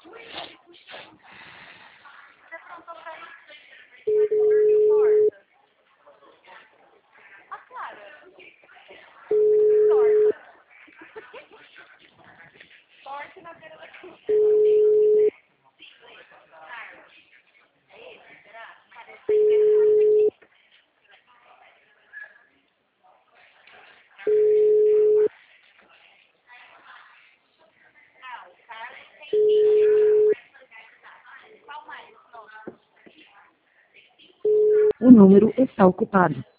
Você aprontou pra isso? Porta. Ah, claro. Torta. Torta na beira da cama. É esse, será? Parece que ah, o Carlos tem. Qual mais? Nossa. O número está ocupado.